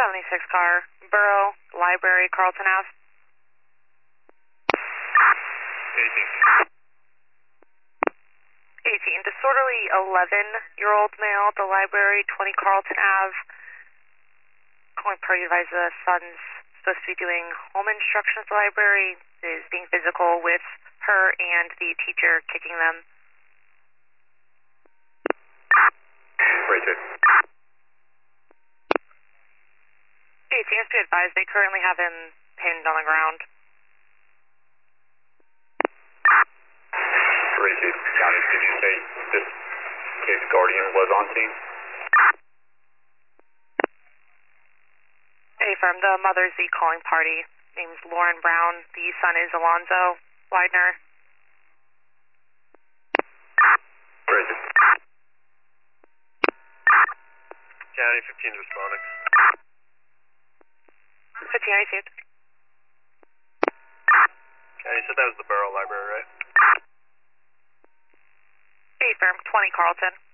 76 car, Borough, Library, Carlton Ave. 18. Disorderly 11-year-old male, the library, 20 Carlton Ave. Calling party advised the son's supposed to be doing home instruction at the library, is being physical with her and the teacher kicking them. Richard. 18 is to be advised they currently have him pinned on the ground. Richard County, did you say this kid's guardian was on scene? Affirm, the mother's the calling party. Name's Lauren Brown. The son is Alonzo Widener. Richard. County 15 responding. 15 received. County, you said that was the Borough Library, right? Affirm, 20 Carlton.